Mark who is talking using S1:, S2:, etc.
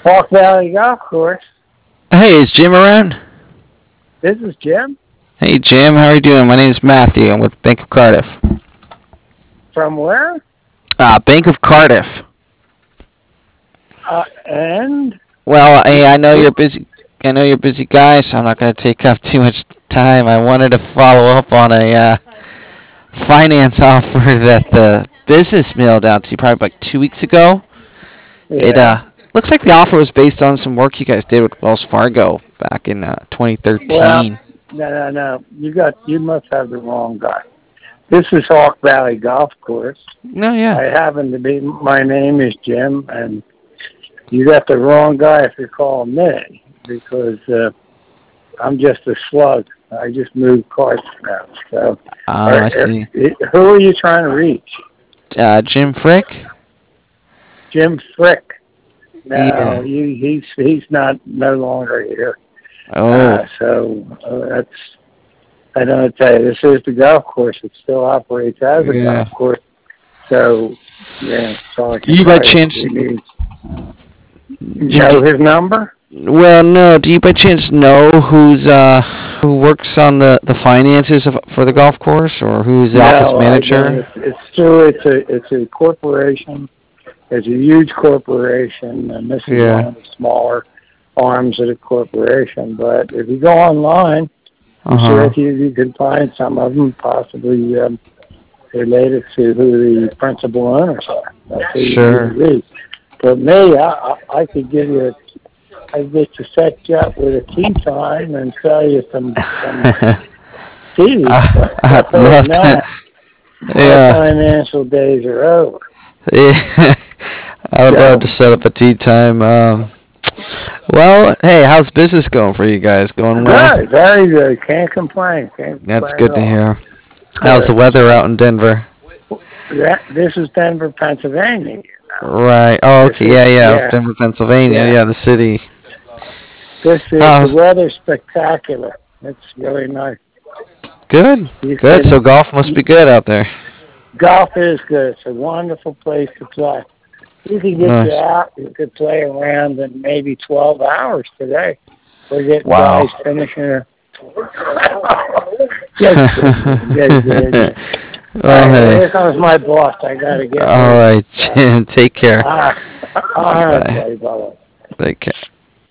S1: Hawk Valley Golf Course.
S2: Hey, is Jim around?
S1: This is Jim.
S2: Hey, Jim, how are you doing? My name is Matthew. I'm with Bank of Cardiff.
S1: From where?
S2: Bank of Cardiff.
S1: And
S2: Well, hey, I know you're busy. I know you're a busy guy, so I'm not going to take up too much time. I wanted to follow up on a finance offer that the business mailed out to you probably like 2 weeks ago. It
S1: yeah.
S2: looks like the offer was based on some work you guys did with Wells Fargo back in
S1: Well,
S2: 2013.
S1: no. You must have the wrong guy. This is Hawk Valley Golf Course.
S2: No, yeah.
S1: I happen to be. My name is Jim, and you got the wrong guy if you're calling me because I'm just a slug. I just move carts now. So,
S2: I see.
S1: who are you trying to reach?
S2: Jim Frick?
S1: Jim Frick. No,
S2: Yeah.
S1: he's not no longer here.
S2: Oh.
S1: That's I don't tell you. This is the golf course. It still operates as a
S2: Yeah.
S1: golf course. So yeah, so I
S2: Do
S1: can
S2: you by
S1: tell
S2: chance,
S1: you
S2: Jim,
S1: know his number.
S2: well, no, do you by chance know who works on the finances for the golf course, or who's the office
S1: No, I
S2: manager?
S1: don't. It's true. It's a corporation. It's a huge corporation, and this is one
S2: Yeah.
S1: of the smaller arms of the corporation. But if you go online, I'm sure
S2: Uh-huh.
S1: if you can find some of them possibly related to who the principal owners are. That's who you need to
S2: Sure.
S1: read. But me, I could give you, I'd get you set you up with a tea time and sell you some tea. But
S2: I'd
S1: other
S2: love
S1: than that,
S2: that.
S1: my
S2: Yeah.
S1: financial days are over.
S2: Yeah. I would love to
S1: So,
S2: set up a tea time. Well, hey, how's business going for you guys? Going well?
S1: good, very good. Can't complain. Can't
S2: That's
S1: complain at
S2: good to
S1: all.
S2: hear. How's the
S1: Good.
S2: weather out in Denver?
S1: This is Denver, Pennsylvania.
S2: Right. Oh,
S1: This
S2: okay.
S1: is,
S2: Yeah, yeah.
S1: yeah,
S2: Denver, Pennsylvania.
S1: yeah.
S2: Yeah, the city.
S1: This is
S2: Oh,
S1: the weather's spectacular. It's really nice.
S2: good.
S1: You
S2: Good. So
S1: can
S2: golf must be good out there.
S1: golf is good. It's a wonderful place to play. You can get you
S2: Nice.
S1: out. You could play around in maybe 12 hours today. We're getting guys
S2: Wow.
S1: finishing their. Yes, good. All
S2: Oh,
S1: right,
S2: hey.
S1: here comes my boss. I gotta get
S2: All
S1: moving.
S2: right, Jim. Take care.
S1: All right,
S2: Bye.
S1: buddy. Bye.
S2: Take care.